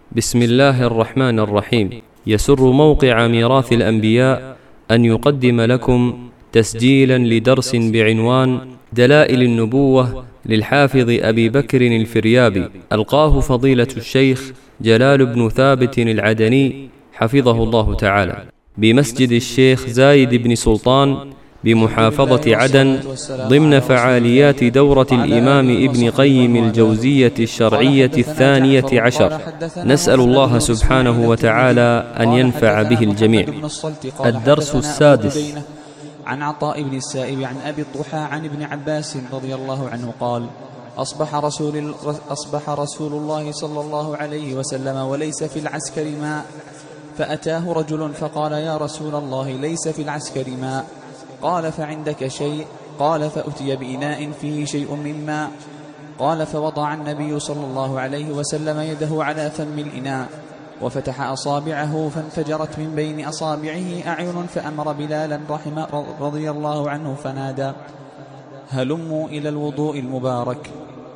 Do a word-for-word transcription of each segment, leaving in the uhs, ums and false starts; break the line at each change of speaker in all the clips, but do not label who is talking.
بسم الله الرحمن الرحيم. يسر موقع ميراث الأنبياء أن يقدم لكم تسجيلا لدرس بعنوان دلائل النبوة للحافظ أبي بكر الفريابي، ألقاه فضيلة الشيخ جلال بن ثابت العدني حفظه الله تعالى بمسجد الشيخ زايد بن سلطان بمحافظة عدن ضمن فعاليات دورة الإمام ابن قيم الجوزية الشرعية الثانية عشر. نسأل الله سبحانه وتعالى أن ينفع به الجميع. الدرس السادس.
عن عطاء بن السائب عن أبي الضحى عن ابن عباس رضي الله عنه قال: أصبح رسول, أصبح رسول الله صلى الله عليه وسلم وليس في العسكر ماء، فأتاه رجل فقال: يا رسول الله، ليس في العسكر ماء. قال: فعندك شيء؟ قال: فأتي بإناء فيه شيء من ماء. قال: فوضع النبي صلى الله عليه وسلم يده على فم الإناء وفتح أصابعه فانفجرت من بين أصابعه أعين، فأمر بلالا رحمه رضي الله عنه فنادى: هلموا إلى الوضوء المبارك.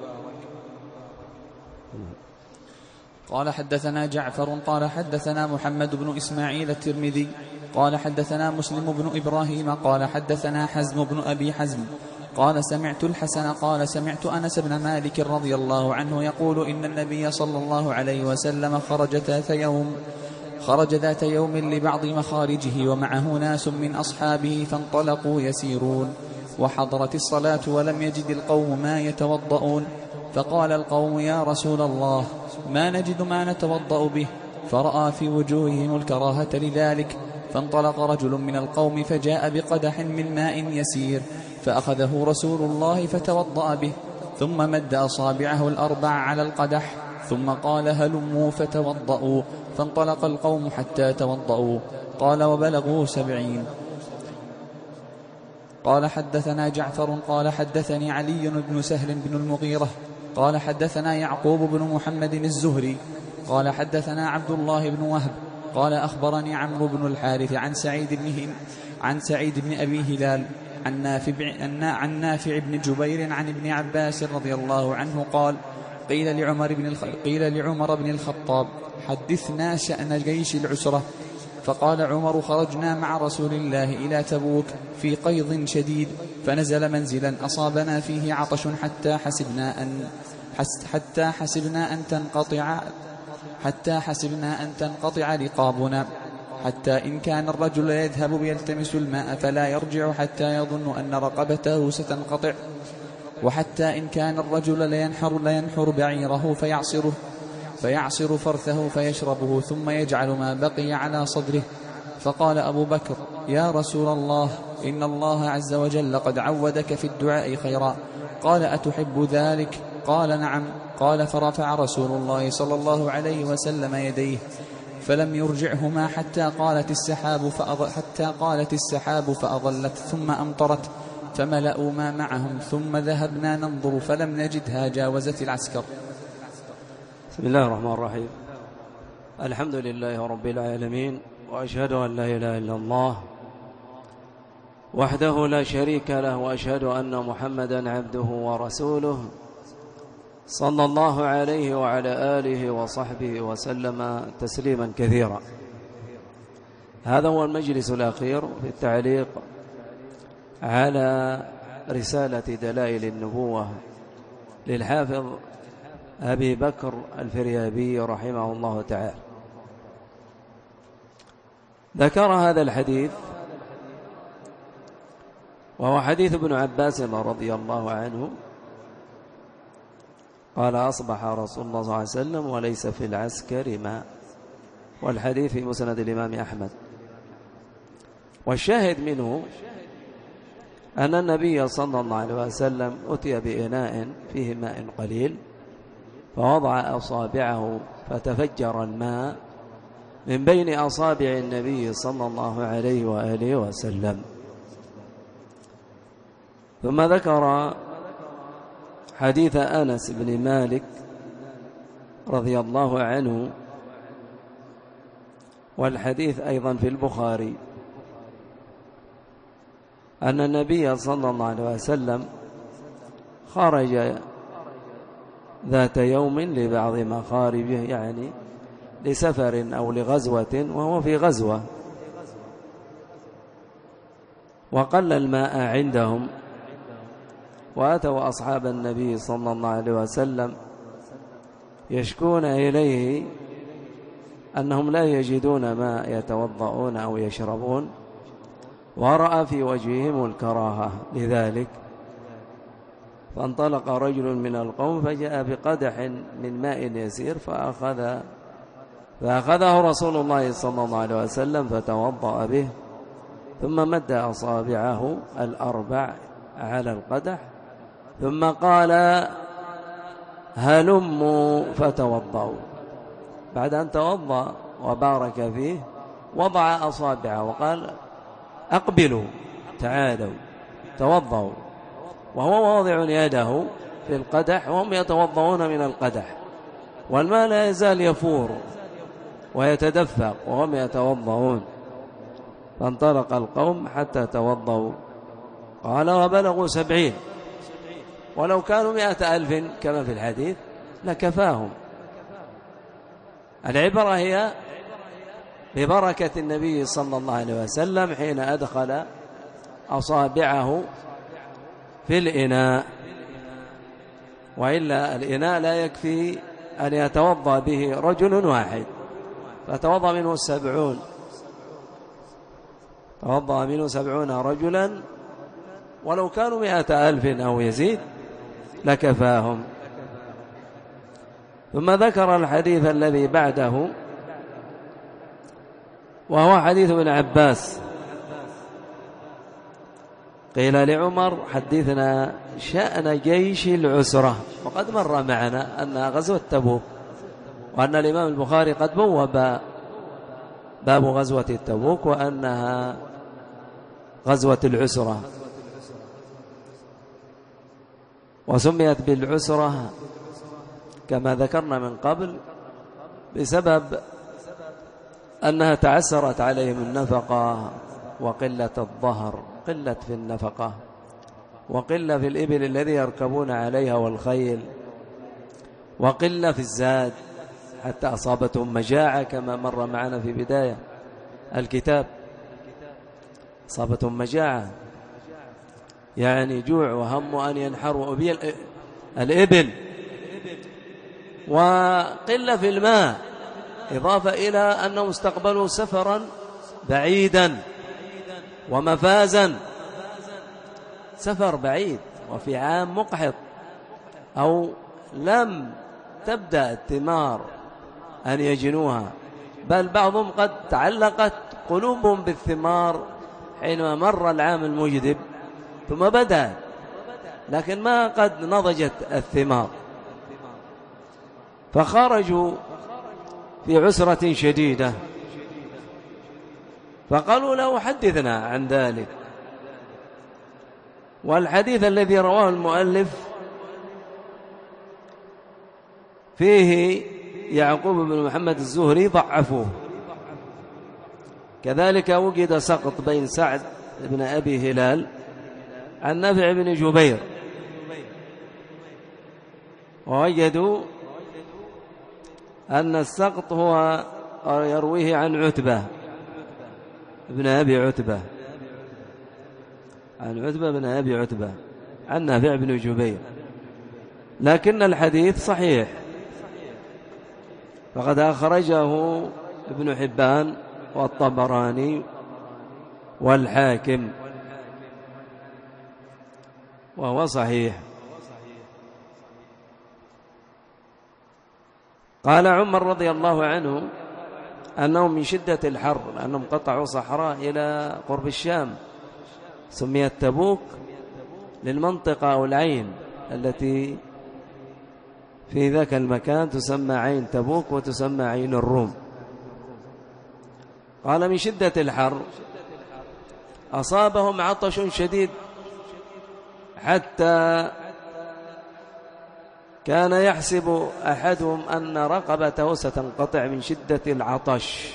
قال: حدثنا جعفر قال حدثنا محمد بن إسماعيل الترمذي قال حدثنا مسلم بن إبراهيم قال حدثنا حزم بن أبي حزم قال سمعت الحسن قال سمعت أنس بن مالك رضي الله عنه يقول: إن النبي صلى الله عليه وسلم خرج ذات يوم خرج ذات يوم لبعض مخارجه ومعه ناس من أصحابه، فانطلقوا يسيرون، وحضرت الصلاة ولم يجد القوم ما يتوضؤون، فقال القوم: يا رسول الله، ما نجد ما نتوضأ به. فرأى في وجوههم الكراهة لذلك، فانطلق رجل من القوم فجاء بقدح من ماء يسير، فأخذه رسول الله فتوضأ به، ثم مد أصابعه الأربع على القدح، ثم قال: هلموا فتوضأوا. فانطلق القوم حتى توضأوا. قال: وبلغوا سبعين. قال: حدثنا جعفر قال حدثني علي بن سهل بن المغيرة قال حدثنا يعقوب بن محمد الزهري قال حدثنا عبد الله بن وهب قال أخبرني عمرو بن الحارث عن سعيد بن عن سعيد بن أبي هلال عن نافع, عن نافع بن جبير عن ابن عباس رضي الله عنه قال: قيل لعمر بن الخ... قيل لعمر بن الخطاب: حدثنا شأن جيش العسرة. فقال عمر: خرجنا مع رسول الله إلى تبوك في قيض شديد، فنزل منزلا أصابنا فيه عطش حتى حسبنا أن حتى حسبنا أن تنقطع حتى حسبنا أن تنقطع رقابنا، حتى إن كان الرجل يذهب يلتمس الماء فلا يرجع حتى يظن أن رقبته ستنقطع، وحتى إن كان الرجل لينحر, لينحر بعيره فيعصره فيعصر فرثه فيشربه ثم يجعل ما بقي على صدره. فقال أبو بكر: يا رسول الله، إن الله عز وجل قد عودك في الدعاء خيرا. قال: أتحب ذلك؟ قال: نعم. قال: فرفع رسول الله صلى الله عليه وسلم يديه فلم يرجعهما حتى قالت السحاب فأض... حتى قالت السحاب فأضلت ثم أمطرت، فملأوا ما معهم، ثم ذهبنا ننظر فلم نجدها جاوزت العسكر.
بسم الله الرحمن الرحيم. الحمد لله رب العالمين، وأشهد أن لا إله إلا الله وحده لا شريك له، وأشهد أن محمدا عبده ورسوله صلى الله عليه وعلى آله وصحبه وسلم تسليما كثيرا. هذا هو المجلس الأخير في التعليق على رسالة دلائل النبوة للحافظ أبي بكر الفريابي رحمه الله تعالى. ذكر هذا الحديث وهو حديث ابن عباس رضي الله عنه قال: أصبح رسول الله صلى الله عليه وسلم وليس في العسكر ماء، والحديث في مسند الإمام أحمد. والشاهد منه أن النبي صلى الله عليه وسلم أتي بإناء فيه ماء قليل، فوضع أصابعه فتفجر الماء من بين أصابع النبي صلى الله عليه وآله وسلم. ثم ذكر حديث أنس بن مالك رضي الله عنه، والحديث أيضا في البخاري، أن النبي صلى الله عليه وسلم خرج ذات يوم لبعض مخارجه، يعني لسفر أو لغزوة وهو في غزوة وقل الماء عندهم، وأتوا أصحاب النبي صلى الله عليه وسلم يشكون إليه أنهم لا يجدون ما يتوضؤون أو يشربون، ورأى في وجههم الكراهة لذلك، فانطلق رجل من القوم فجاء بقدح من ماء يسير فأخذ فأخذه رسول الله صلى الله عليه وسلم فتوضأ به، ثم مد أصابعه الأربع على القدح ثم قال هلموا فتوضأوا. بعد أن توضأ وبارك فيه وضع أصابعه وقال أقبلوا تعالوا توضأوا، وهو واضع يده في القدح وهم يتوضؤون من القدح، والماء لا يزال يفور ويتدفق وهم يتوضؤون. فانطلق القوم حتى توضؤوا. قال وبلغوا سبعين، ولو كانوا مئة ألف كما في الحديث لكفاهم. العبرة هي ببركة النبي صلى الله عليه وسلم حين أدخل أصابعه في الإناء، وإلا الإناء لا يكفي أن يتوضأ به رجل واحد، فتوضأ منه السبعون توضأ منه سبعون رجلا، ولو كانوا مئة ألف أو يزيد لكفاهم. ثم ذكر الحديث الذي بعده وهو حديث ابن عباس. قيل لعمر حدثنا شأن جيش العسرة، وقد مر معنا أنها غزوة تبوك، وأن الإمام البخاري قد بوب باب غزوة التبوك وأنها غزوة العسرة، وسميت بالعسرة كما ذكرنا من قبل بسبب أنها تعسرت عليهم النفقة وقلة الظهر، قلة في النفقة وقلة في الإبل الذي يركبون عليها والخيل، وقلة في الزاد حتى أصابتهم مجاعة كما مر معنا في بداية الكتاب. أصابتهم مجاعة يعني جوع وهم أن ينحروا الإبل، وقلة في الماء، إضافة إلى أنهم استقبلوا سفرا بعيدا ومفازا، سفر بعيد وفي عام مقحط، أو لم تبدأ الثمار أن يجنوها، بل بعضهم قد تعلقت قلوبهم بالثمار حينما مر العام المجدب ثم بدأت، لكن ما قد نضجت الثمار، فخرجوا في عسرة شديدة. فقالوا له حدثنا عن ذلك. والحديث الذي رواه المؤلف فيه يعقوب بن محمد الزهري ضعفوه، كذلك وجد سقط بين سعد بن أبي هلال عن نافع بن جبير، ووجدوا أن السقط هو يرويه عن عتبة ابن أبي عتبة عن عتبة بن أبي عتبة عن نافع بن جبير، لكن الحديث صحيح، فقد أخرجه ابن حبان والطبراني والحاكم وهو صحيح. قال عمر رضي الله عنه أنهم من شدة الحر، لأنهم قطعوا صحراء إلى قرب الشام، سميت تبوك للمنطقة أو العين التي في ذاك المكان تسمى عين تبوك وتسمى عين الروم. قال من شدة الحر أصابهم عطش شديد حتى كان يحسب أحدهم أن رقبته ستنقطع من شدة العطش،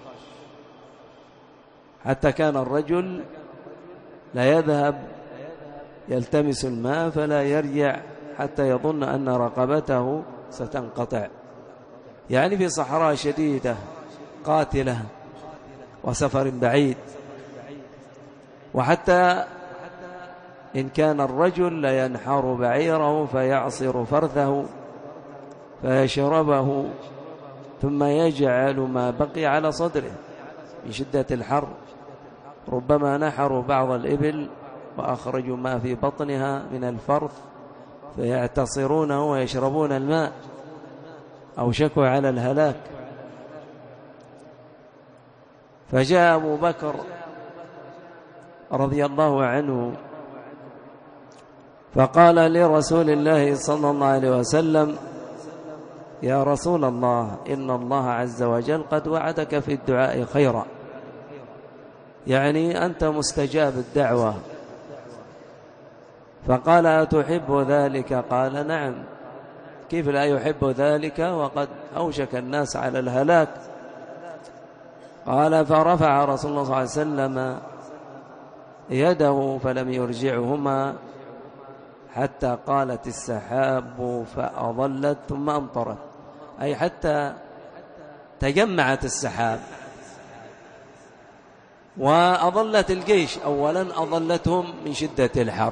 حتى كان الرجل لا يذهب يلتمس الماء فلا يرجع حتى يظن أن رقبته ستنقطع، يعني في صحراء شديدة قاتلة وسفر بعيد. وحتى إن كان الرجل لينحر بعيره فيعصر فرثه فيشربه ثم يجعل ما بقي على صدره من شدة الحر. ربما نحروا بعض الإبل وأخرجوا ما في بطنها من الفرث فيعتصرونه ويشربون الماء، أو شكوا على الهلاك. فجاء أبو بكر رضي الله عنه فقال لرسول الله صلى الله عليه وسلم: يا رسول الله، إن الله عز وجل قد وعدك في الدعاء خيرا، يعني أنت مستجاب الدعوة. فقال: أتحب ذلك؟ قال: نعم، كيف لا يحب ذلك وقد أوشك الناس على الهلاك؟ قال: فرفع رسول الله صلى الله عليه وسلم يده فلم يرجعهما حتى قالت السحاب فأظلت ثم أمطرت، أي حتى تجمعت السحاب وأظلت الجيش. أولا أظلتهم من شدة الحر،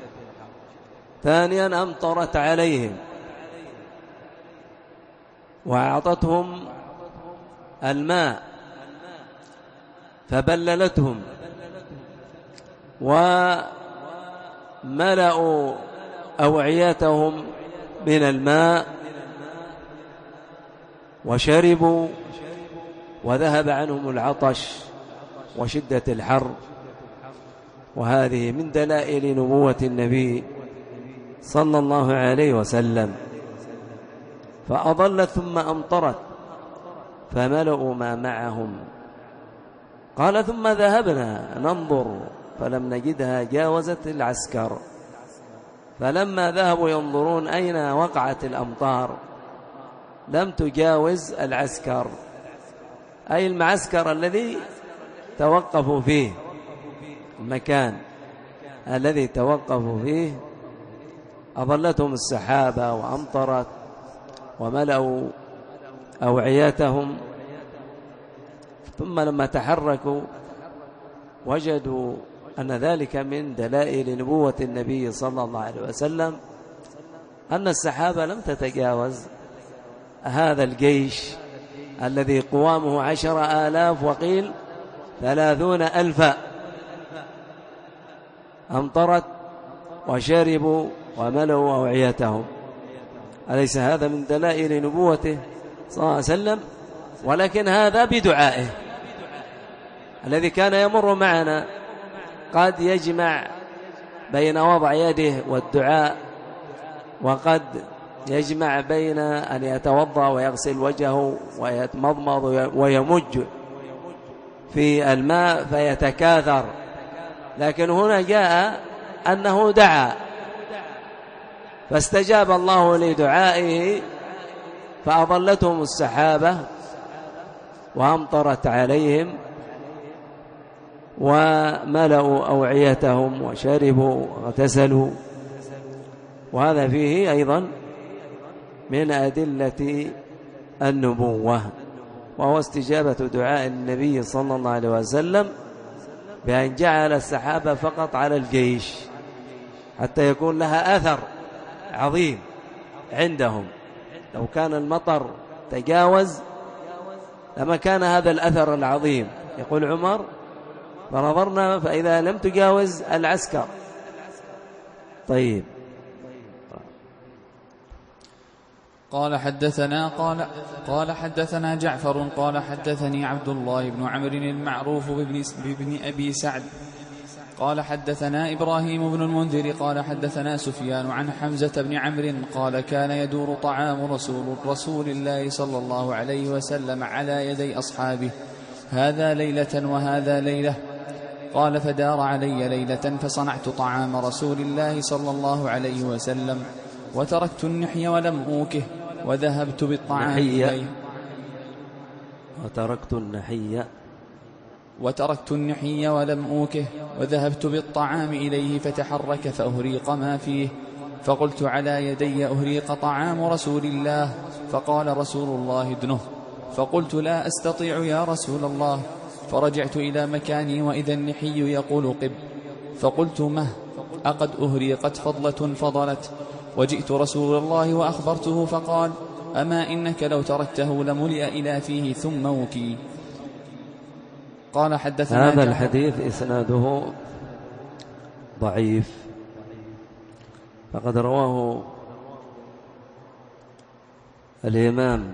ثانيا أمطرت عليهم وأعطتهم الماء فبللتهم، وملأوا أوعيتهم من الماء وشربوا وذهب عنهم العطش وشدة الحر. وهذه من دلائل نبوة النبي صلى الله عليه وسلم. فأضلت ثم أمطرت فملأوا ما معهم. قال: ثم ذهبنا ننظر فلم نجدها جاوزت العسكر. فلما ذهبوا ينظرون أين وقعت الأمطار لم تجاوز العسكر، أي المعسكر الذي توقفوا فيه، المكان الذي توقفوا فيه. أظلتهم السحابة وأمطرت وملأوا أوعيتهم. ثم لما تحركوا وجدوا أن ذلك من دلائل نبوة النبي صلى الله عليه وسلم، أن السحابة لم تتجاوز هذا الجيش الذي قوامه عشر آلاف وقيل ثلاثون ألفا. أمطرت وشربوا وملوا أوعيتهم. أليس هذا من دلائل نبوته صلى الله عليه وسلم؟ ولكن هذا بدعائه الذي كان يمر معنا، قد يجمع بين وضع يده والدعاء، وقد يجمع بين أن يتوضأ ويغسل وجهه ويتمضمض ويمج في الماء فيتكاثر. لكن هنا جاء أنه دعا فاستجاب الله لدعائه فأظلتهم السحابة وأمطرت عليهم وملأوا أوعيتهم وشربوا واغتسلوا. وهذا فيه أيضا من أدلة النبوة، وهو استجابة دعاء النبي صلى الله عليه وسلم بأن جعل السحابة فقط على الجيش حتى يكون لها أثر عظيم عندهم. لو كان المطر تجاوز لما كان هذا الأثر العظيم. يقول عمر: فنظرنا فإذا لم تجاوز العسكر. طيب.
قال حدثنا قال قال حدثنا جعفر قال حدثني عبد الله بن عمرو المعروف بابن, بابن أبي سعد قال حدثنا إبراهيم بن المنذر قال حدثنا سفيان عن حمزة بن عمرو قال: كان يدور طعام رسول, رسول الله صلى الله عليه وسلم على يدي أصحابه، هذا ليلة وهذا ليلة. قال: فدار علي ليلة فصنعت طعام رسول الله صلى الله عليه وسلم وتركت النحي ولم أوكه وذهبت بالطعام إليه
وتركت النحي
وتركت النحي ولم أوكه وذهبت بالطعام إليه فتحرك فأهريق ما فيه، فقلت: على يدي أهريق طعام رسول الله فقال رسول الله ادنه. فقلت لا أستطيع يا رسول الله، فرجعت إلى مكاني وإذا النحي يقول قب. فقلت مه أقد أهريقت فضلة فضلت؟ وجئت رسول الله وأخبرته فقال أما إنك لو تركته لملئ إلى فيه ثم وكي. قال حدثنا
هذا الحديث إسناده ضعيف، فقد رواه الإمام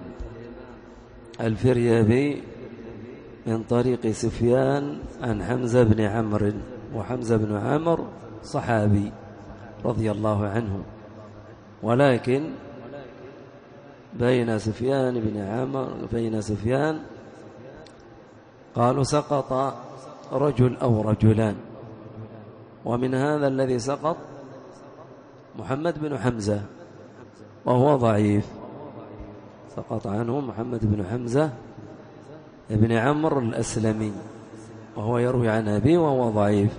الفريابي من طريق سفيان عن حمزة بن عمرو، وحمزة بن عمرو صحابي رضي الله عنه، ولكن بين سفيان بن عمرو بين سفيان قالوا سقط رجل أو رجلان، ومن هذا الذي سقط محمد بن حمزة وهو ضعيف، سقط عنه محمد بن حمزة ابن عمرو الأسلمي وهو يروي عن أبيه وهو ضعيف.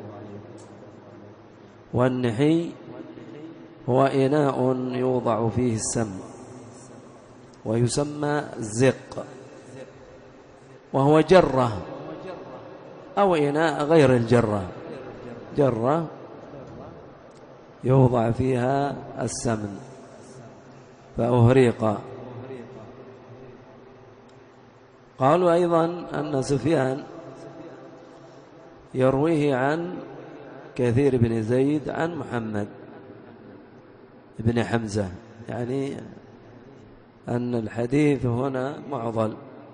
والنحي هو إناء يوضع فيه السم ويسمى زق، وهو جرة أو إناء غير الجرة، جرة يوضع فيها السمن فأهريق. قالوا أيضا أن سفيان يرويه عن كثير بن زيد عن محمد بن حمزة، يعني أن الحديث هنا معضل،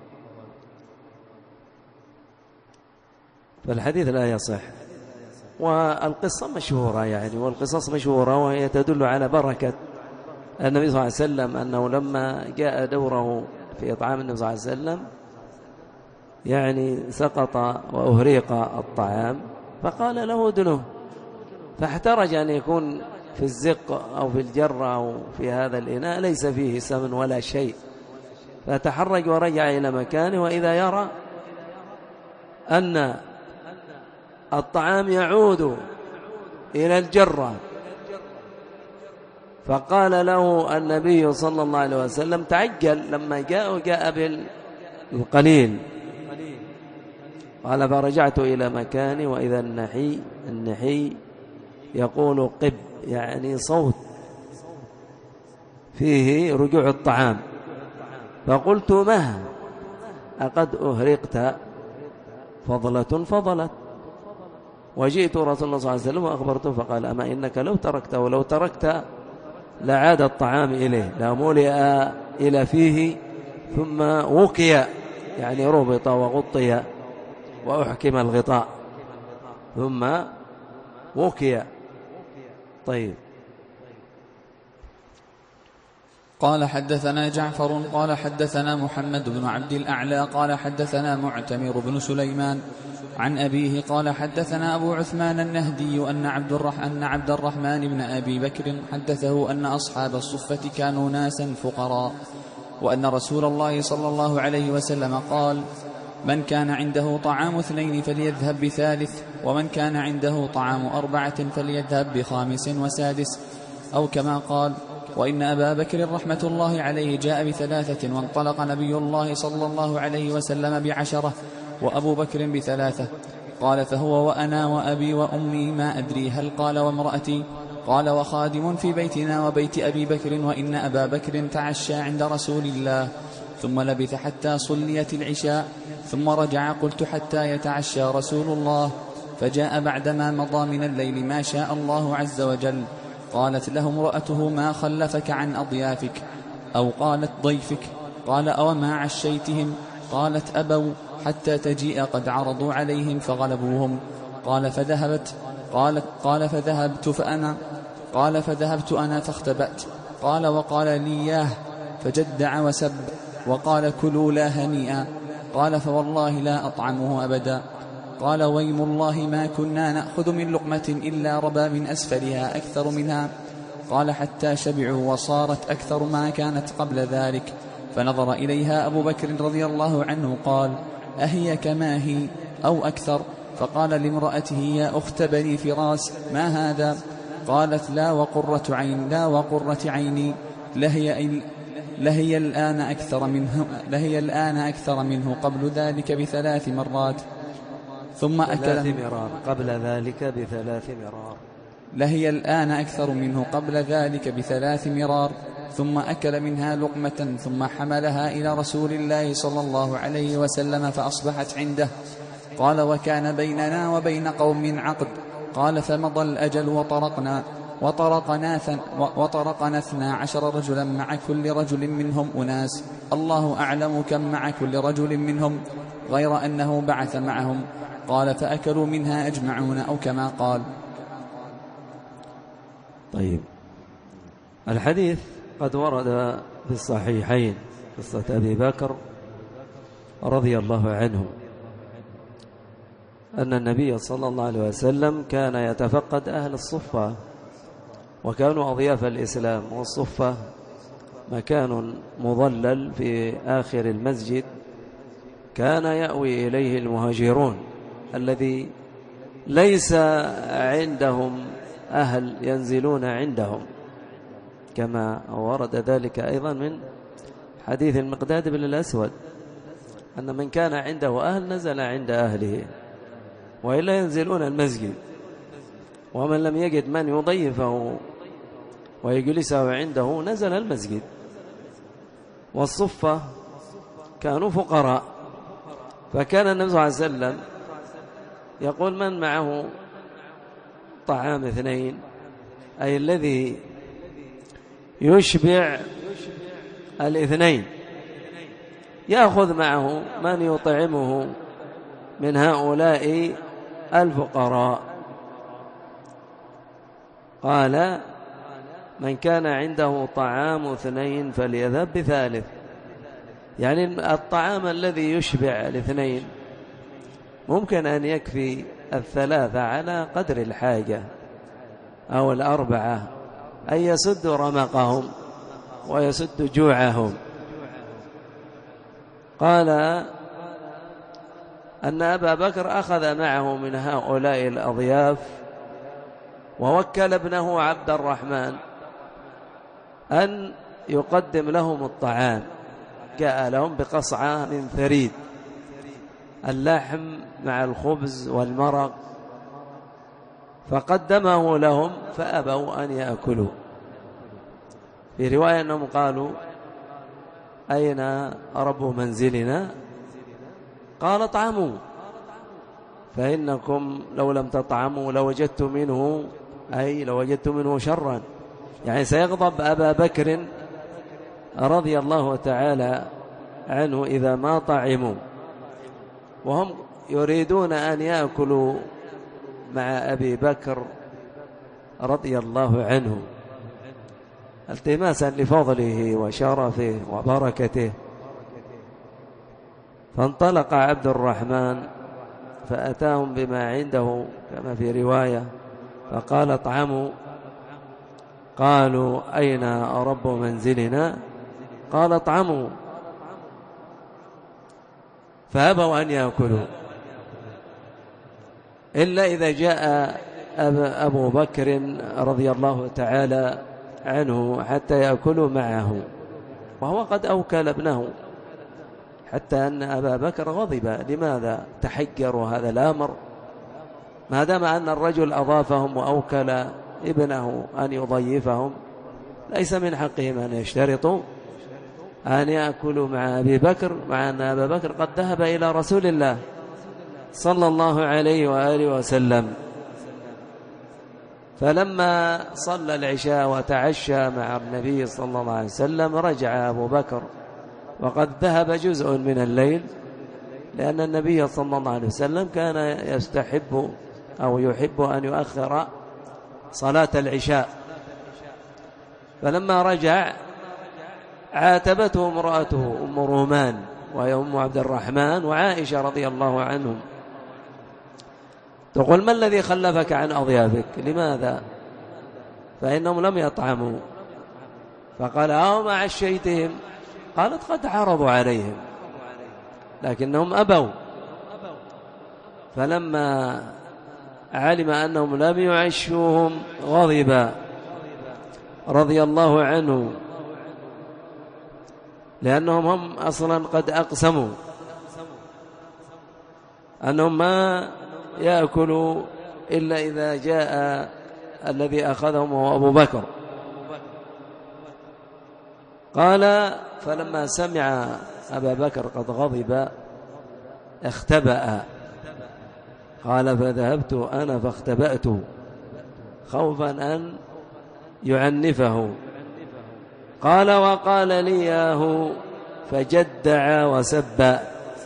فالحديث لا يصح. والقصة مشهورة يعني، والقصص مشهورة، وهي تدل على بركة النبي صلى الله عليه وسلم، أنه لما جاء دوره في إطعام النبي صلى الله عليه وسلم يعني سقط وأهريق الطعام، فقال له ادنه، فاحترج أن يكون في الزق أو في الجرة أو في هذا الإناء ليس فيه سمن ولا شيء، فتحرج ورجع إلى مكانه، وإذا يرى أن الطعام يعود إلى الجرة، فقال له النبي صلى الله عليه وسلم تعجل، لما جاء جاء بالقليل، قال فرجعت إلى مكاني وإذا النحي النحي يقول قب، يعني صوت فيه رجوع الطعام. فقلت مه أقد أهرقت فضلة فضلت؟ وجئت رسول الله صلى الله عليه وسلم وأخبرته فقال أما إنك لو تركته ولو تركت لعاد الطعام إليه، لملئ إلى فيه ثم وكي، يعني ربط وغطي وأحكم الغطاء ثم وكي. طيب.
قال حدثنا جعفر قال حدثنا محمد بن عبد الأعلى قال حدثنا معتمر بن سليمان عن أبيه قال حدثنا أبو عثمان النهدي أن عبد الرحمن أن عبد الرحمن بن أبي بكر حدثه أن أصحاب الصفة كانوا ناسا فقراء، وأن رسول الله صلى الله عليه وسلم قال من كان عنده طعام اثنين فليذهب بثالث، ومن كان عنده طعام أربعة فليذهب بخامس وسادس، أو كما قال وإن أبا بكر رحمة الله عليه جاء بثلاثة وانطلق نبي الله صلى الله عليه وسلم بعشرة وأبو بكر بثلاثة. قال فهو وأنا وأبي وأمي ما أدري هل قال وامرأتي، قال وخادم في بيتنا وبيت أبي بكر، وإن أبا بكر تعشى عند رسول الله ثم لبث حتى صليت العشاء ثم رجع، قلت حتى يتعشى رسول الله، فجاء بعدما مضى من الليل ما شاء الله عز وجل. قالت له امرأته ما خلفك عن أضيافك، أو قالت ضيفك، قال أوما عشيتهم؟ قالت أبوا حتى تجيء قد عرضوا عليهم فغلبوهم. قال فذهبت قال, قال فذهبت فأنا قال فذهبت أنا فاختبأت. قال وقال لي ياه، فجدع وسب وقال كلوا لا هنيئا. قال فوالله لا أطعمه أبدا. قال ويم الله ما كنا نأخذ من لقمة إلا ربا من أسفلها أكثر منها. قال حتى شبعوا وصارت أكثر ما كانت قبل ذلك. فنظر إليها أبو بكر رضي الله عنه قال أهي كما هي أو أكثر؟ فقال لامرأته يا أخت بني فراس ما هذا؟ قالت لا وقرة عين لا وقرة عيني لهي, لهي الآن أكثر منه, لهي الآن أكثر منه قبل ذلك بثلاث مرات ثم أكل
مرار قبل ذلك بثلاث مرار
لهي الآن أكثر منه قبل ذلك بثلاث مرار ثم أكل منها لقمة ثم حملها إلى رسول الله صلى الله عليه وسلم فأصبحت عنده. قال وكان بيننا وبين قوم عقد. قال فمضى الأجل وطرقنا وطرقنا, وطرقنا اثنا عشر رجلا مع كل رجل منهم أناس، الله أعلم كم مع كل رجل منهم، غير أنه بعث معهم. قال فأكلوا منها أجمعون أو كما قال.
طيب، الحديث قد ورد في الصحيحين قصة أبي بكر رضي الله عنه أن النبي صلى الله عليه وسلم كان يتفقد أهل الصفة، وكانوا أضياف الإسلام، والصفة مكان مظلل في آخر المسجد كان يأوي إليه المهاجرون الذي ليس عندهم أهل ينزلون عندهم، كما ورد ذلك أيضا من حديث المقداد بن الأسود أن من كان عنده أهل نزل عند أهله، وإلا ينزلون المسجد، ومن لم يجد من يضيفه ويجلسه عنده نزل المسجد. والصفة كانوا فقراء، فكان النبي صلى الله عليه وسلم يقول من معه طعام اثنين، أي الذي يشبع الاثنين، يأخذ معه من يطعمه من هؤلاء الفقراء. قال من كان عنده طعام اثنين فليذهب بثالث، يعني الطعام الذي يشبع الاثنين ممكن أن يكفي الثلاثة على قدر الحاجة أو الأربعة، أن يسد رمقهم ويسد جوعهم. قال أن أبا بكر أخذ معه من هؤلاء الأضياف ووكل ابنه عبد الرحمن أن يقدم لهم الطعام. جاء لهم بقصعة من ثريد، اللحم مع الخبز والمرق، فقدمه لهم فأبوا أن يأكلوا. في رواية أنهم قالوا أين رب منزلنا؟ قال اطعموا فإنكم لو لم تطعموا لوجدتم منه، أي لوجدتم منه شرا، يعني سيغضب أبا بكر رضي الله تعالى عنه إذا ما طعموا، وهم يريدون أن يأكلوا مع أبي بكر رضي الله عنه التماسا لفضله وشرفه وبركته. فانطلق عبد الرحمن فأتاهم بما عنده كما في رواية، فقال اطعموا. قالوا أين رب منزلنا؟ قال اطعموا، فأبوا أن يأكلوا إلا إذا جاء أبو بكر رضي الله تعالى عنه حتى يأكلوا معه، وهو قد أوكل ابنه، حتى أن أبا بكر غضب. لماذا تحجروا هذا الأمر؟ ما دام أن الرجل أضافهم وأوكل ابنه أن يضيفهم، ليس من حقهم أن يشترطوا أن يأكلوا مع أبي بكر، مع أن أبا بكر قد ذهب إلى رسول الله صلى الله عليه وآله وسلم. فلما صلى العشاء وتعشى مع النبي صلى الله عليه وسلم رجع أبو بكر وقد ذهب جزء من الليل، لأن النبي صلى الله عليه وسلم كان يستحب أو يحب أن يؤخر صلاة العشاء. فلما رجع عاتبته امرأته أم رومان وهي أم عبد الرحمن وعائشة رضي الله عنهم، تقول ما الذي خلفك عن أضيافك؟ لماذا؟ فإنهم لم يطعموا. فقال أو ما عشيتهم؟ قالت قد عرضوا عليهم لكنهم أبوا. فلما علم أنهم لم يعشوهم غضب رضي الله عنه، لأنهم هم أصلا قد أقسموا أنهم ما يأكلوا إلا إذا جاء الذي أخذهم هو أبو بكر. قال فلما سمع أبا بكر قد غضب اختبأ. قال فذهبت أنا فاختبأت خوفا أن يعنفه. قال وقال لي إياه فجدع وسب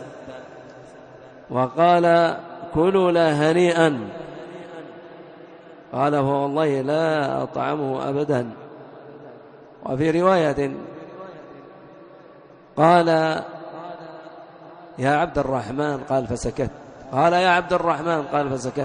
وقال كلوا لا هنيئا. قال فوالله لا أطعمه أبدا. وفي رواية قال يا عبد الرحمن قال فسكت. قال يا عبد الرحمن قال فسكت.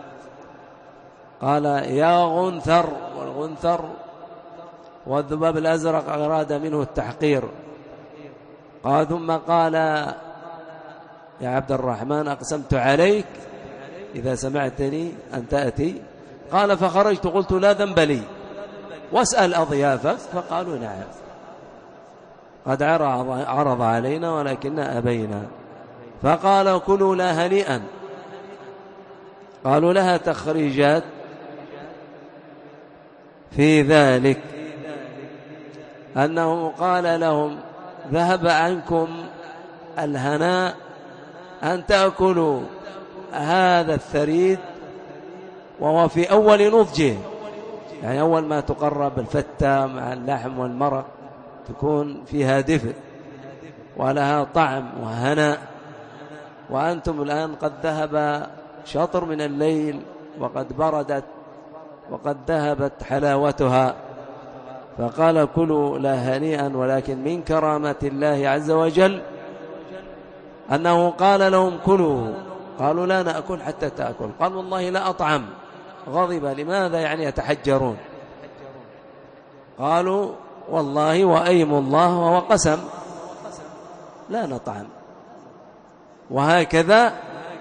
قال يا غنثر، والغنثر والذباب الأزرق أراد منه التحقير. قال ثم قال يا عبد الرحمن أقسمت عليك إذا سمعتني أن تأتي. قال فخرجت قلت لا ذنب لي واسأل أضيافك فقالوا نعم قد عرض علينا ولكننا أبينا. فقال كلوا لا هنيئا. قالوا لها تخريجات في ذلك أنه قال لهم ذهب عنكم الهناء أن تأكلوا هذا الثريد وهو في أول نضجه، يعني أول ما تقرب الفتة مع اللحم والمرق تكون فيها دفء ولها طعم وهناء، وأنتم الآن قد ذهب شطر من الليل وقد بردت وقد ذهبت حلاوتها. فقال كلوا لا هنيئا، ولكن من كرامة الله عز وجل أنه قال لهم كلوا. قالوا لا نأكل حتى تأكل. قال والله لا أطعم. غضب. لماذا؟ يعني يتحجرون. قالوا والله وأيم الله وهو قسم لا نطعم. وهكذا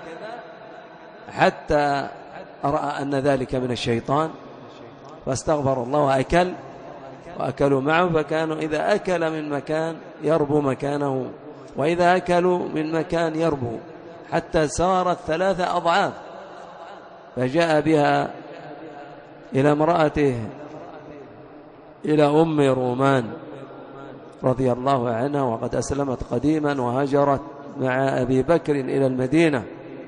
حتى رأى أن ذلك من الشيطان فاستغفر الله وأكل وأكلوا معه. فكانوا إذا أكل من مكان يربو مكانه، وإذا أكلوا من مكان يربو، حتى سارت ثلاثة أضعاف. فجاء بها إلى امرأته إلى أم رومان رضي الله عنها، وقد أسلمت قديما وهجرت مع أبي بكر إلى المدينة.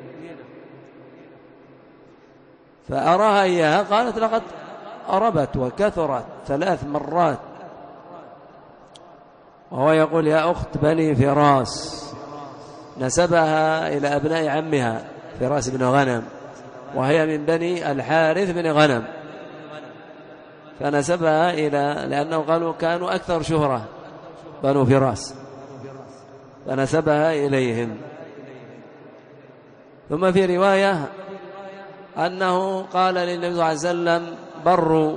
فأراها إياها قالت لقد أربت وكثرت ثلاث مرات. وهو يقول يا أخت بني فراس، نسبها إلى أبناء عمها فراس بن غنم، وهي من بني الحارث بن غنم، فنسبها إلى لأنه قالوا كانوا أكثر شهرة بنو فراس، فنسبها إليهم. ثم في رواية أنه قال للنبي صلى الله عليه وسلم بروا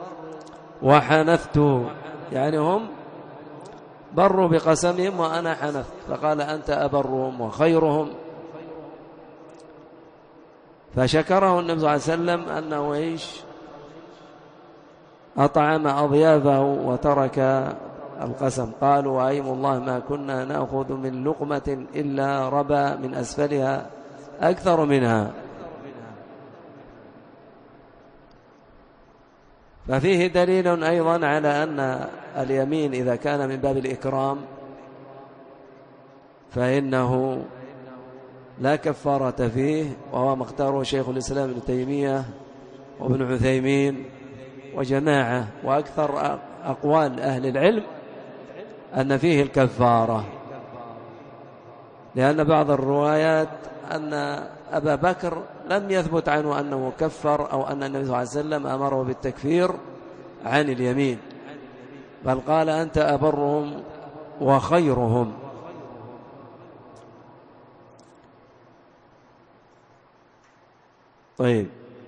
وحنثت، يعني هم بروا بقسمهم وأنا حنثت، فقال أنت أبرهم وخيرهم. فشكره النبي صلى الله عليه وسلم أنه إيش أطعم أضيافه وترك القسم. قالوا وأيم الله ما كنا نأخذ من لقمة إلا ربا من أسفلها أكثر منها. ففيه دليل أيضا على أن اليمين إذا كان من باب الإكرام فإنه لا كفارة فيه، وهو ما اختاره شيخ الإسلام ابن تيمية وابن عثيمين وجماعة، وأكثر أقوال أهل العلم أن فيه الكفارة، لأن بعض الروايات أن أبا بكر لم يثبت عنه أنه كفر أو أن النبي صلى الله عليه وسلم أمره بالتكفير عن اليمين، بل قال أنت أبرهم وخيرهم. طيب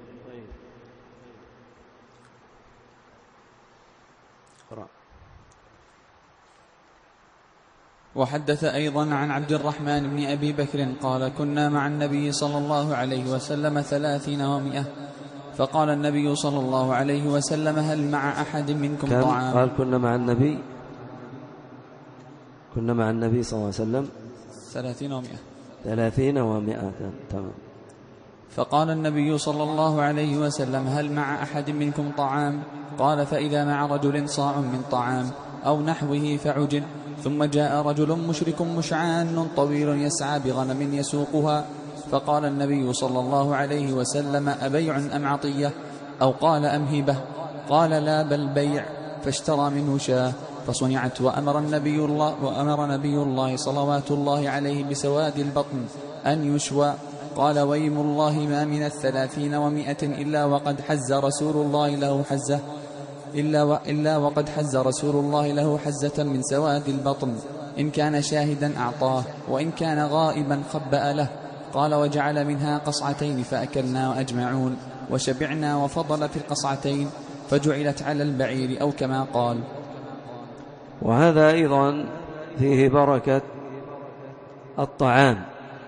وحدث أيضا عن عبد الرحمن بن أبي بكر قال كنا مع النبي صلى الله عليه وسلم ثلاثين ومئة، فقال النبي صلى الله عليه وسلم هل مع أحد منكم طعام؟
قال كنا مع النبي كنا مع النبي صلى الله عليه وسلم
ثلاثين ومئة
ثلاثين ومئة. تمام.
فقال النبي صلى الله عليه وسلم: هل مع أحد منكم طعام؟ قال: فإذا مع رجل صاع من طعام أو نحوه فعجل. ثم جاء رجل مشرك مشعان طويل يسعى بغنم يسوقها، فقال النبي صلى الله عليه وسلم: أبيع أم عطية؟ أو قال: أم هبة؟ قال: لا، بل بيع. فاشترى منه شاة فصنعت، وأمر النبي الله, وأمر نبي الله صلوات الله عليه بسواد البطن أن يشوى. قال: ويم الله ما من الثلاثين ومائة إلا وقد حز رسول الله له حزة إلا, و إلا وقد حز رسول الله له حزة من سواد البطن، إن كان شاهدا أعطاه، وإن كان غائبا خبأ له. قال: وجعل منها قصعتين فأكلنا وأجمعون وشبعنا، وفضل في القصعتين فجعلت على البعير، أو كما قال.
وهذا أيضا فيه بركة الطعام،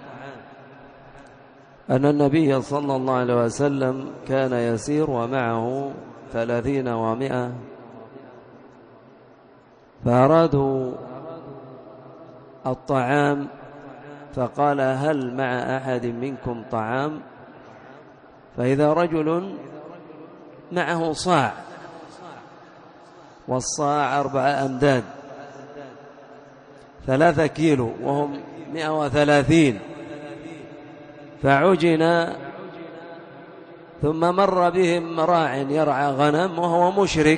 أن النبي صلى الله عليه وسلم كان يسير ومعه ثلاثين ومائة، فأرادوا الطعام فقال: هل مع أحد منكم طعام؟ فإذا رجل معه صاع، والصاع أربعة أمداد ثلاثة كيلو، وهم مئة وثلاثين، فعجنا. ثم مر بهم راع يرعى غنم وهو مشرك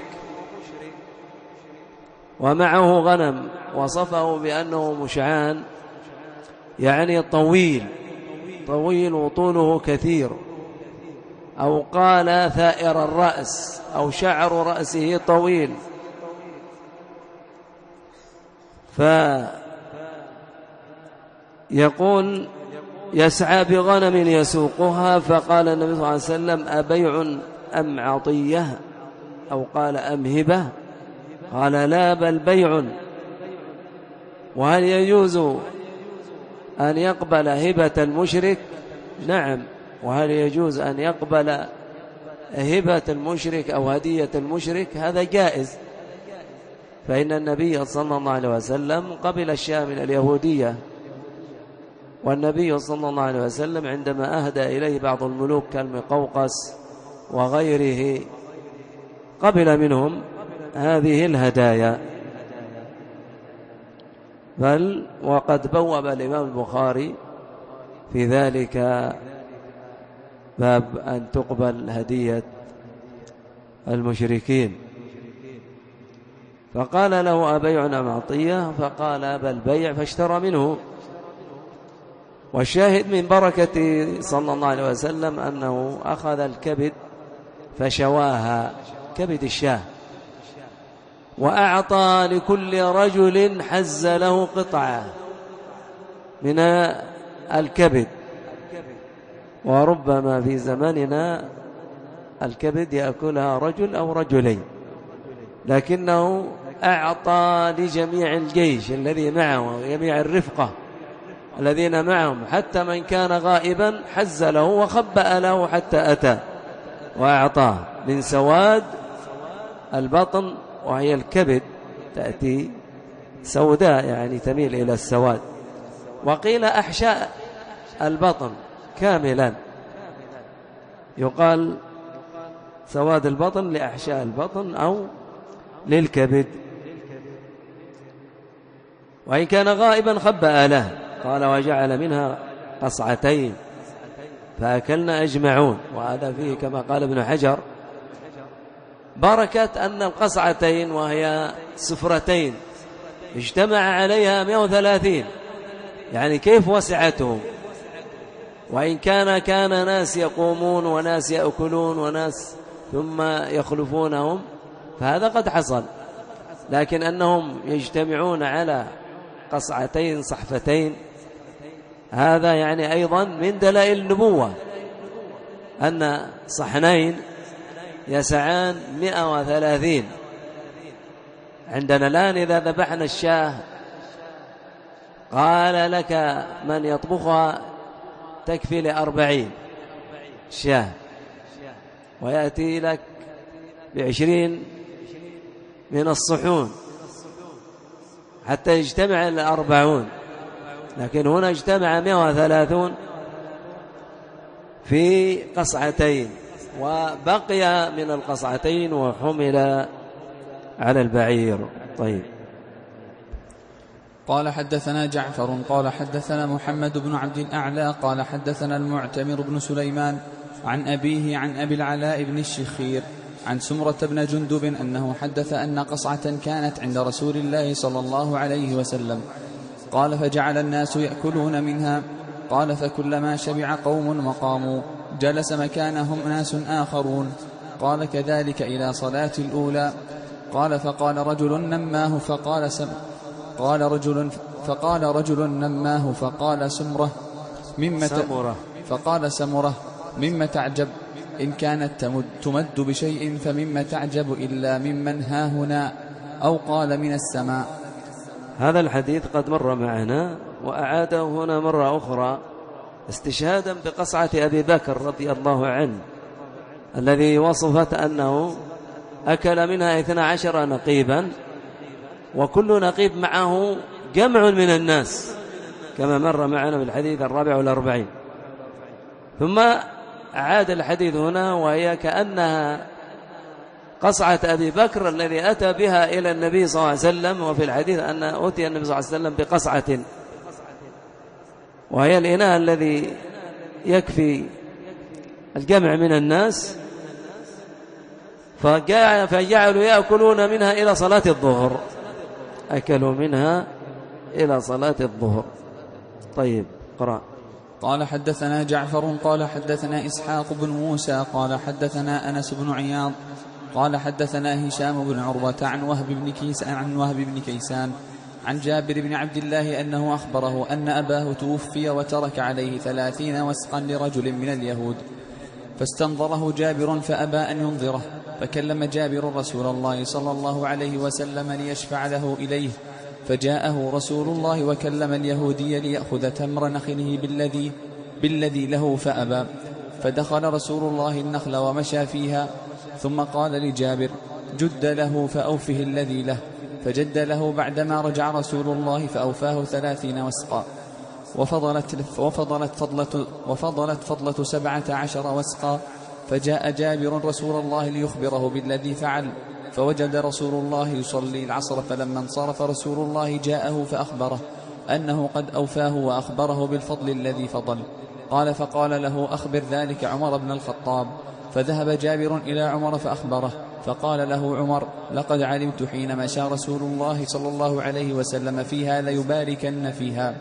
ومعه غنم، وصفه بأنه مشعان، يعني طويل طويل وطوله كثير، أو قال ثائر الرأس، أو شعر رأسه طويل. فيقول: يسعى بغنم يسوقها، فقال النبي صلى الله عليه وسلم: أبيع أم عطية؟ أو قال: أم هبة؟ قال: لا، بل بيع. وهل يجوز أن يقبل هبة المشرك؟ نعم. وهل يجوز أن يقبل هبة المشرك أو هدية المشرك؟ هذا جائز، فإن النبي صلى الله عليه وسلم قبل الشاة من اليهودية، والنبي صلى الله عليه وسلم عندما أهدى إليه بعض الملوك كالمقوقس وغيره قبل منهم هذه الهدايا. بل وقد بوب الإمام البخاري في ذلك باب أن تقبل هدية المشركين، فقال له: أبيع أم عطية؟ فقال: بل بيع، فاشترى منه. والشاهد من بركة صلى الله عليه وسلم أنه أخذ الكبد فشواها، كبد الشاه، وأعطى لكل رجل حز له قطعة من الكبد. وربما في زماننا الكبد يأكلها رجل أو رجلين، لكنه أعطى لجميع الجيش الذي معه وجميع الرفقة الذين معهم، حتى من كان غائبا حز له وخبأ له حتى أتى وأعطاه من سواد البطن، وهي الكبد تأتي سوداء يعني تميل إلى السواد. وقيل أحشاء البطن كاملا، يقال سواد البطن لأحشاء البطن أو للكبد. وإن كان غائبا خبأ له، قال: وجعل منها قصعتين فأكلنا أجمعون. وهذا فيه كما قال ابن حجر بركة أن القصعتين وهي سفرتين اجتمع عليها مئة وثلاثين، يعني كيف وسعتهم. وإن كان كان ناس يقومون وناس يأكلون وناس ثم يخلفونهم، فهذا قد حصل، لكن أنهم يجتمعون على قصعتين صحفتين، هذا يعني أيضا من دلائل النبوة، أن صحنين يسعان مئة وثلاثين. عندنا الآن إذا ذبحنا الشاه قال لك من يطبخها تكفي لأربعين شاه، ويأتي لك بعشرين من الصحون، حتى يجتمع الأربعون، لكن هنا اجتمع مئة وثلاثون في قصعتين، وبقي من القصعتين وحمل على البعير. طيب.
قال حدثنا جعفر قال حدثنا محمد بن عبد الأعلى قال حدثنا المعتمر بن سليمان عن أبيه عن أبي العلاء بن الشخير عن سمرة بن جندب أنه حدث أن قصعة كانت عند رسول الله صلى الله عليه وسلم. قال فجعل الناس يأكلون منها. قال فكلما شبع قوم وقاموا جلس مكانهم ناس آخرون. قال كذلك إلى صلاة الأولى. قال فقال رجل نماه فقال سم قال رجل فقال رجل نماه فقال سمرة مما
سمرة
فقال سمرة مما تعجب إن كانت تمد, تمد بشيء فمما تعجب إلا ممن ها هنا، أو قال من السماء.
هذا الحديث قد مر معنا وأعاده هنا مرة أخرى استشهادا بقصعة أبي بكر رضي الله عنه الذي وصفت أنه أكل منها اثنا عشر نقيبا، وكل نقيب معه جمع من الناس كما مر معنا بالحديث الرابع والأربعين. ثم أعاد الحديث هنا وهي كأنها قصعة أبي بكر الذي أتى بها إلى النبي صلى الله عليه وسلم، وفي الحديث أن أتي النبي صلى الله عليه وسلم بقصعة، وهي الإناء الذي يكفي الجمع من الناس، فجعلوا يأكلون منها إلى صلاة الظهر، أكلوا منها إلى صلاة الظهر. طيب قرأ.
قال حدثنا جعفر قال حدثنا إسحاق بن موسى قال حدثنا أنس بن عياض قال حدثنا هشام بن عروة عن وهب بن كيسان عن وهب بن كيسان عن جابر بن عبد الله أنه أخبره أن أباه توفي وترك عليه ثلاثين وسقا لرجل من اليهود، فاستنظره جابر فأبى أن ينظره، فكلم جابر رسول الله صلى الله عليه وسلم ليشفع له إليه، فجاءه رسول الله وكلم اليهودي ليأخذ تمر نخله بالذي, بالذي له فأبى، فدخل رسول الله النخل ومشى فيها، ثم قال لجابر جد له فأوفه الذي له، فجد له بعدما رجع رسول الله فأوفاه ثلاثين وسقا، وفضلت, وفضلت, فضلة, وفضلت فضلة سبعة عشر وسقا، فجاء جابر رسول الله ليخبره بالذي فعل، فوجد رسول الله يصلي العصر، فلما انصرف رسول الله جاءه فأخبره أنه قد أوفاه وأخبره بالفضل الذي فضل. قال فقال له أخبر ذلك عمر بن الخطاب، فذهب جابر إلى عمر فأخبره، فقال له عمر لقد علمت حين مشى رسول الله صلى الله عليه وسلم فيها ليباركن فيها.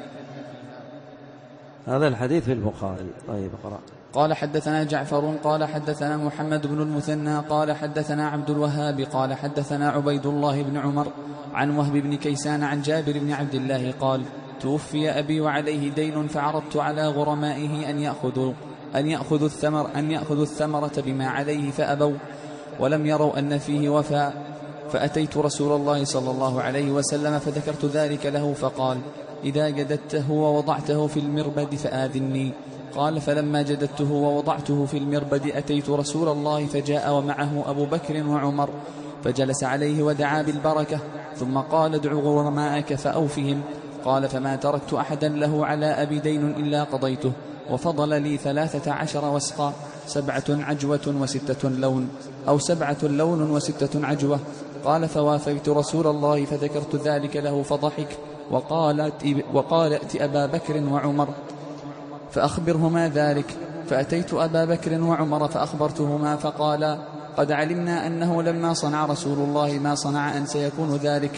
هذا الحديث في البخاري. طيب قرأ.
قال حدثنا جعفر قال حدثنا محمد بن المثنى قال حدثنا عبد الوهاب قال حدثنا عبيد الله بن عمر عن وهب بن كيسان عن جابر بن عبد الله قال توفي أبي وعليه دين، فعرضت على غرمائه أن يأخذوا أن يأخذوا الثمر أن يأخذوا الثمرة بما عليه، فأبوا ولم يروا أن فيه وفاء، فأتيت رسول الله صلى الله عليه وسلم فذكرت ذلك له، فقال إذا جددته ووضعته في المربد فآذني. قال فلما جددته ووضعته في المربد أتيت رسول الله، فجاء ومعه أبو بكر وعمر، فجلس عليه ودعا بالبركة، ثم قال ادع غرماءك فأوفهم. قال فما تركت أحدا له على أبي دين إلا قضيته، وفضل لي ثلاثة عشر وسقا، سبعة عجوة وستة لون، أو سبعة لون وستة عجوة. قال فوافيت رسول الله فذكرت ذلك له فضحك، وقال وقال ائت أبا بكر وعمر فأخبرهما ذلك، فأتيت أبا بكر وعمر فأخبرتهما، فقالا قد علمنا أنه لما صنع رسول الله ما صنع أن سيكون ذلك.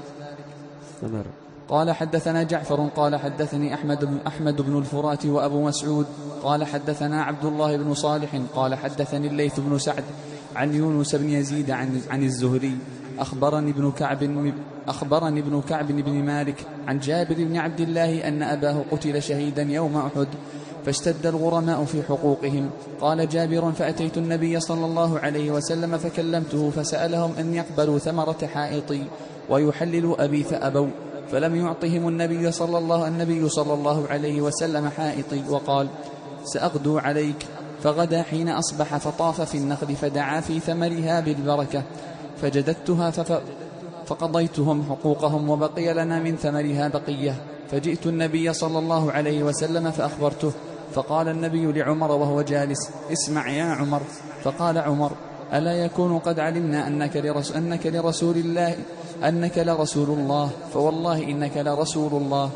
قال حدثنا جعفر قال حدثني أحمد بن, أحمد بن الفرات وأبو مسعود قال حدثنا عبد الله بن صالح قال حدثني الليث بن سعد عن يونس بن يزيد عن, عن الزهري أخبرني ابن كعب أخبرني ابن كعب بن مالك عن جابر بن عبد الله أن أباه قتل شهيدا يوم أحد، فاشتد الغرماء في حقوقهم. قال جابر فأتيت النبي صلى الله عليه وسلم فكلمته، فسألهم أن يقبلوا ثمرة حائطي ويحللوا أبي، فأبوا، فلم يعطهم النبي صلى الله النبي صلى الله عليه وسلم حائطي، وقال سأغدو عليك. فغدا حين أصبح فطاف في النخل فدعا في ثمرها بالبركة، فجددتها, فف فقضيتهم حقوقهم وبقي لنا من ثمرها بقية، فجئت النبي صلى الله عليه وسلم فأخبرته، فقال النبي لعمر وهو جالس: اسمع يا عمر. فقال عمر: ألا يكون قد علمنا أنك لرسول, أنك لرسول الله أنك لرسول الله، فوالله إنك لرسول الله.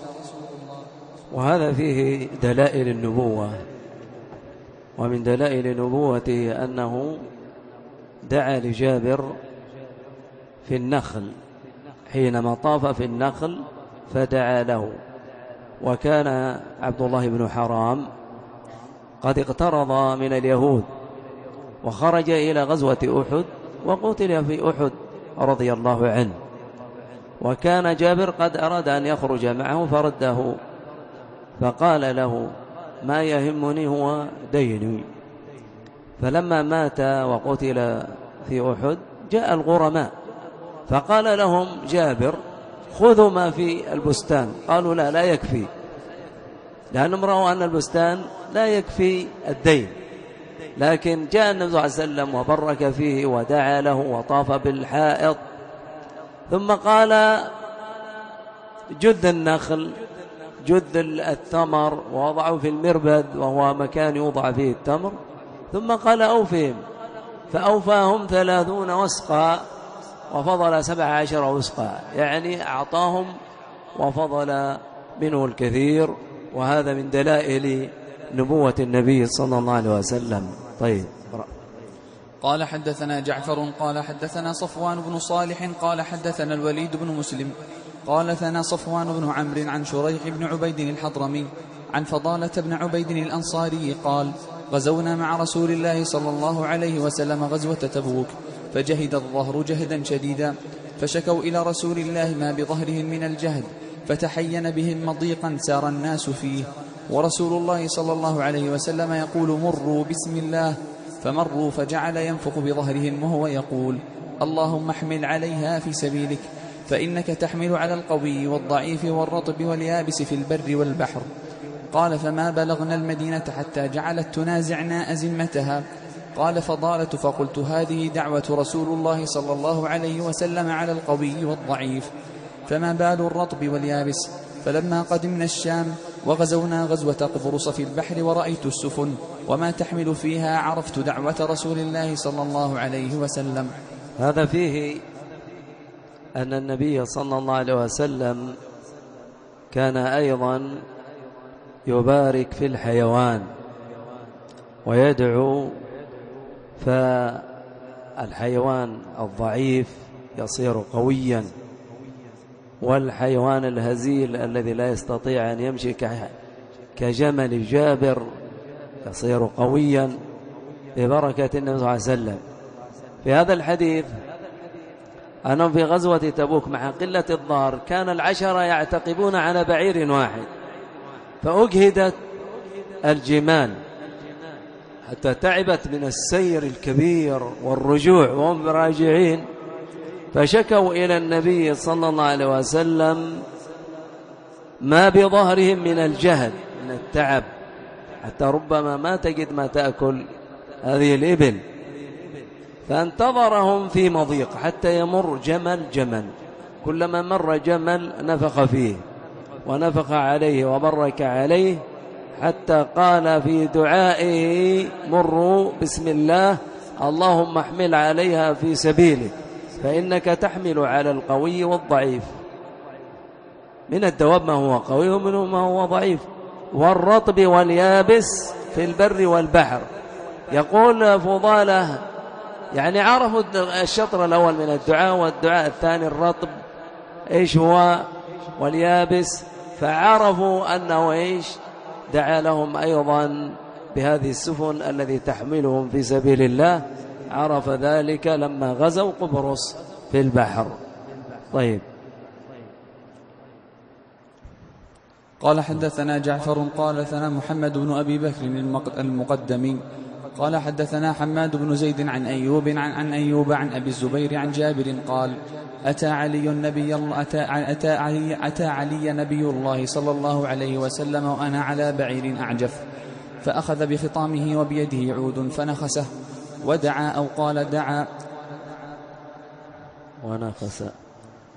وهذا فيه دلائل النبوة، ومن دلائل نبوته أنه دعا لجابر في النخل حينما طاف في النخل فدعا له. وكان عبد الله بن حرام قد اقترض من اليهود وخرج إلى غزوة أحد وقتل في أحد رضي الله عنه، وكان جابر قد أراد أن يخرج معه فرده، فقال له: ما يهمني هو ديني. فلما مات وقتل في أحد جاء الغرماء فقال لهم جابر: خذوا ما في البستان. قالوا: لا لا يكفي، لأنهم رأوا أن البستان لا يكفي الدين. لكن جاء النبي صلى الله عليه وسلم وبرك فيه ودعا له وطاف بالحائط، ثم قال: جد النخل، جد الثمر، ووضعوا في المربد وهو مكان يوضع فيه التمر، ثم قال: أوفهم. فأوفاهم ثلاثون وسقا وفضل سبع عشر وسقا، يعني أعطاهم وفضل منه الكثير. وهذا من دلائل نبوة النبي صلى الله عليه وسلم. طيب.
قال حدثنا جعفر قال حدثنا صفوان بن صالح قال حدثنا الوليد بن مسلم قال ثنا صفوان بن عمرو عن شريح بن عبيد الحضرمي عن فضالة بن عبيد الأنصاري قال: غزونا مع رسول الله صلى الله عليه وسلم غزوة تبوك، فجهد الظهر جهدا شديدا، فشكوا إلى رسول الله ما بظهرهم من الجهد، فتحين بهم مضيقا سار الناس فيه، ورسول الله صلى الله عليه وسلم يقول: مروا بسم الله، فمروا، فجعل ينفق بظهرهم وهو يقول: اللهم احمل عليها في سبيلك، فإنك تحمل على القوي والضعيف والرطب واليابس في البر والبحر. قال: فما بلغنا المدينة حتى جعلت تنازعنا أزمتها. قال فضالة: فقلت: هذه دعوة رسول الله صلى الله عليه وسلم على القوي والضعيف، فما بال الرطب واليابس؟ فلما قدمنا الشام وغزونا غزوة قبرص في البحر ورأيت السفن وما تحمل فيها، عرفت دعوة رسول الله صلى الله عليه وسلم.
هذا فيه أن النبي صلى الله عليه وسلم كان أيضا يبارك في الحيوان ويدعو، فالحيوان الضعيف يصير قويا، والحيوان الهزيل الذي لا يستطيع أن يمشي كجمل جابر يصير قويا ببركة النبي صلى الله عليه وسلم. في هذا الحديث أنهم في غزوة تبوك مع قلة الظهر كان العشرة يعتقبون على بعير واحد، فأجهدت الجمال حتى تعبت من السير الكبير والرجوع وهم راجعين، فشكوا إلى النبي صلى الله عليه وسلم ما بظهرهم من الجهد، من التعب، حتى ربما ما تجد ما تأكل هذه الإبل، فانتظرهم في مضيق حتى يمر جمل جمل، كلما مر جمل نفخ فيه ونفخ عليه وبرك عليه، حتى قال في دعائه: مروا بسم الله، اللهم احمل عليها في سبيلك، فإنك تحمل على القوي والضعيف. من الدواب ما هو قوي ومنه ما هو ضعيف، والرطب واليابس في البر والبحر. يقول فضالة: يعني عرفوا الشطر الأول من الدعاء، والدعاء الثاني الرطب إيش هو واليابس، فعرفوا أنه إيش دعا لهم أيضا بهذه السفن الذي تحملهم في سبيل الله. عرف ذلك لما غزوا قبرص في البحر. طيب.
قال حدثنا جعفر قال ثنا محمد بن أبي بكر المقدمي قال حدثنا حماد بن زيد عن أيوب عن, عن أيوب عن أبي الزبير عن جابر قال: أتى علي النبي أتى, أتى, علي أتى علي نبي الله صلى الله عليه وسلم وأنا على بعير أعجف، فأخذ بخطامه وبيده عود فنخسه، ودعا أو قال دعا
ونخس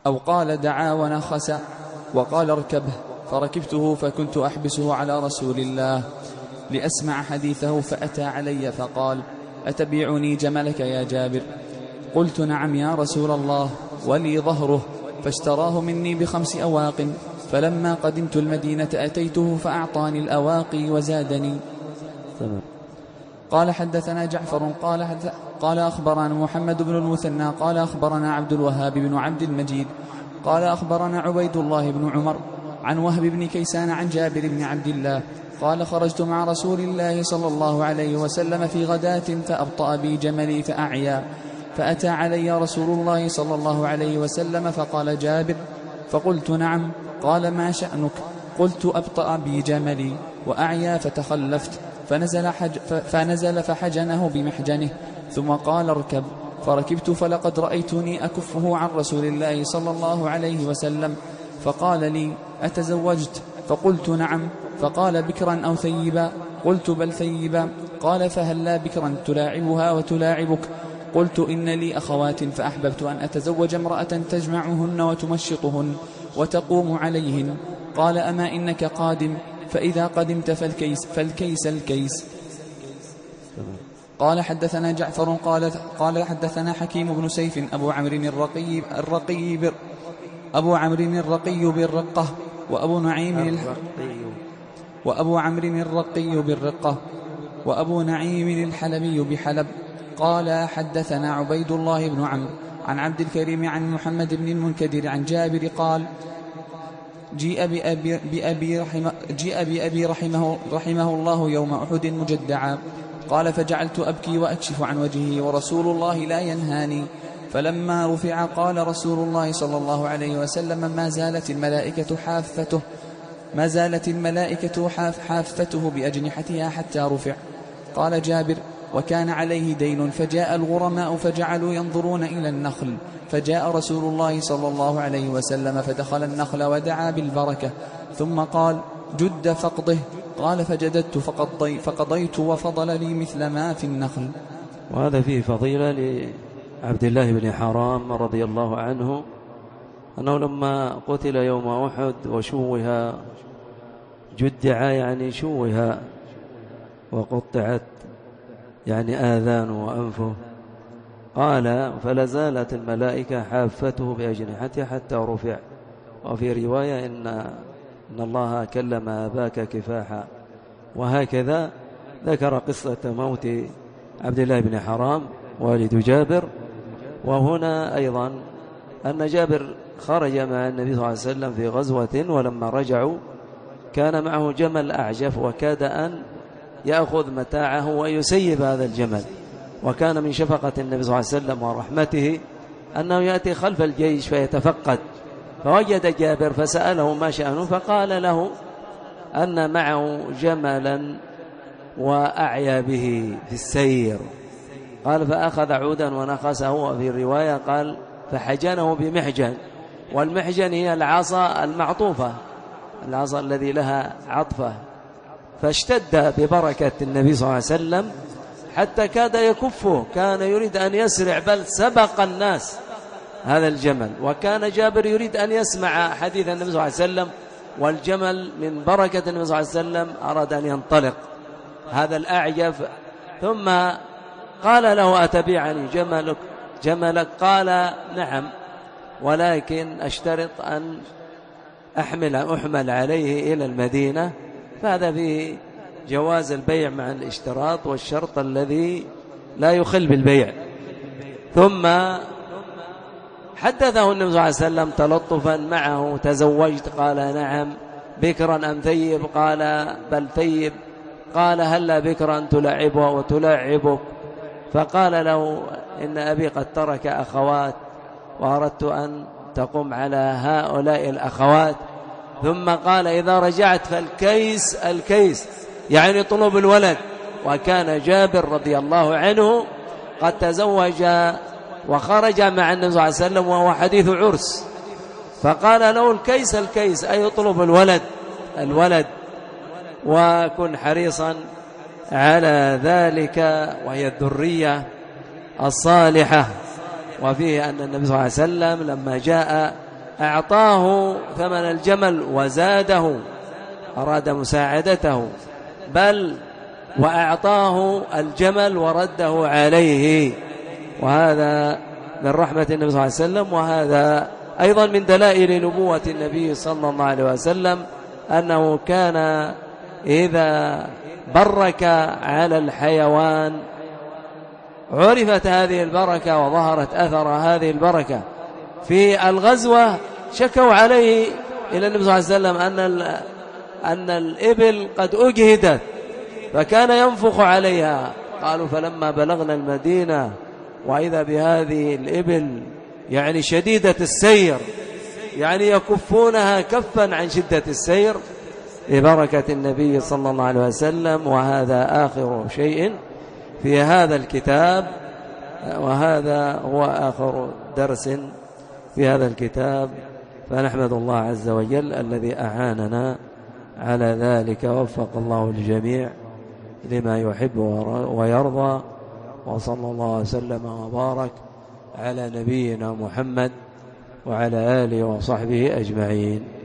أو قال دعا ونخس وقال اركبه، فركبته فكنت أحبسه على رسول الله لأسمع حديثه، فأتى علي فقال: أتبيعني جملك يا جابر؟ قلت: نعم يا رسول الله، ولي ظهره، فاشتراه مني بخمس أواق، فلما قدمت المدينة أتيته فأعطاني الأواقي وزادني. قال حدثنا جعفر قال, قال أخبرنا محمد بن المثنى قال أخبرنا عبد الوهاب بن عبد المجيد قال أخبرنا عبيد الله بن عمر عن وهب بن كيسان عن جابر بن عبد الله قال: خرجت مع رسول الله صلى الله عليه وسلم في غداة فأبطأ بي جملي فأعيا، فأتى علي رسول الله صلى الله عليه وسلم فقال: جابر؟ فقلت: نعم. قال: ما شأنك؟ قلت: أبطأ بي جملي وأعيا فتخلفت، فنزل, حج فنزل فحجنه بمحجنه، ثم قال: اركب، فركبت، فلقد رأيتني أكفه عن رسول الله صلى الله عليه وسلم، فقال لي: أتزوجت؟ فقلت: نعم. فقال: بكرا أو ثيبا؟ قلت: بل ثيبا. قال: فهل لا بكرا تلاعبها وتلاعبك؟ قلت: إن لي أخوات، فأحببت أن أتزوج امرأة تجمعهن وتمشطهن وتقوم عليهن. قال: أما إنك قادم؟ فإذا قدمت فالكيس, فالكيس الكيس. قال حدثنا جعفر قال, قال حدثنا حكيم بن سيف أبو عمرو الرقي الرقي بر أبو عمرو الرقي بالرقة وأبو نعيم الرقي وأبو عمرو الرقي بالرقة وأبو نعيم الحلبي بحلب. قال حدثنا عبيد الله بن عمرو عن عبد الكريم عن محمد بن المنكدر عن جابر قال: جيء بأبي, بأبي, رحمه, جيء بأبي رحمه, رحمه الله يوم أحد مجدعا. قال: فجعلت أبكي وأكشف عن وجهه ورسول الله لا ينهاني، فلما رفع قال رسول الله صلى الله عليه وسلم: ما زالت الملائكة حافته ما زالت الملائكة حاف حافته بأجنحتها حتى رفع. قال جابر: وكان عليه دين، فجاء الغرماء فجعلوا ينظرون إلى النخل، فجاء رسول الله صلى الله عليه وسلم فدخل النخل ودعا بالبركة، ثم قال: جد فقضه. قال: فجددت فقضي فقضيت وفضل لي مثل ما في النخل.
وهذا فيه فضيلة لعبد الله بن حرام رضي الله عنه، أنه لما قتل يوم أحد وشوه جدع يعني شوه وقطعت يعني آذان وأنفه، قال: فلازالت الملائكة حافته بأجنحته حتى رفع. وفي رواية إن, إن الله كلم أباك كفاحا. وهكذا ذكر قصة موت عبد الله بن حرام والد جابر. وهنا أيضا أن جابر خرج مع النبي صلى الله عليه وسلم في غزوة، ولما رجعوا كان معه جمل أعجف، وكاد أن يأخذ متاعه ويسيب هذا الجمل. وكان من شفقة النبي صلى الله عليه وسلم ورحمته أنه يأتي خلف الجيش فيتفقد، فوجد جابر فسأله ما شأنه، فقال له أن معه جملا وأعيا به في السير. قال: فأخذ عودا ونخسه. وفي الرواية قال: فحجنه بمحجن، والمحجن هي العصا المعطوفة، العصا الذي لها عطفة. فاشتد ببركة النبي صلى الله عليه وسلم حتى كاد يكفه، كان يريد أن يسرع، بل سبق الناس هذا الجمل. وكان جابر يريد أن يسمع حديث النبي صلى الله عليه وسلم، والجمل من بركة النبي صلى الله عليه وسلم أراد أن ينطلق هذا الأعجف. ثم قال له: أتبيعني جملك جملك؟ قال: نعم، ولكن أشترط أن أحمل أحمل عليه إلى المدينة. فهذا فيه جواز البيع مع الاشتراط والشرط الذي لا يخل بالبيع. ثم حدثه النبي صلى الله عليه وسلم تلطفا معه: تزوجت؟ قال: نعم. بكرا أم ثيب؟ قال: بل ثيب. قال: هلا بكرا تلعبها وتلعبك؟ فقال له: إن أبي قد ترك أخوات، وأردت أن تقوم على هؤلاء الأخوات. ثم قال: إذا رجعت فالكيس الكيس، يعني طلب الولد. وكان جابر رضي الله عنه قد تزوج وخرج مع النبي صلى الله عليه وسلم وهو حديث عرس، فقال له: الكيس الكيس، أي يطلب الولد الولد، وكن حريصا على ذلك، وهي الذرية الصالحة. وفيه أن النبي صلى الله عليه وسلم لما جاء أعطاه ثمن الجمل وزاده، أراد مساعدته، بل وأعطاه الجمل ورده عليه، وهذا من رحمة النبي صلى الله عليه وسلم. وهذا أيضا من دلائل نبوة النبي صلى الله عليه وسلم، أنه كان إذا برك على الحيوان عرفت هذه البركة وظهرت أثر هذه البركة. في الغزوة شكوا عليه إلى النبي صلى الله عليه وسلم أن أن الإبل قد أجهدت فكان ينفخ عليها. قالوا فلما بلغنا المدينة وإذا بهذه الإبل يعني شديدة السير، يعني يكفونها كفا عن شدة السير، ببركة النبي صلى الله عليه وسلم. وهذا آخر شيء في هذا الكتاب، وهذا هو آخر درس في هذا الكتاب. فنحمد الله عز وجل الذي أعاننا على ذلك، ووفق الله الجميع لما يحب ويرضى. وصلى الله وسلم وبارك على نبينا محمد وعلى آله وصحبه أجمعين.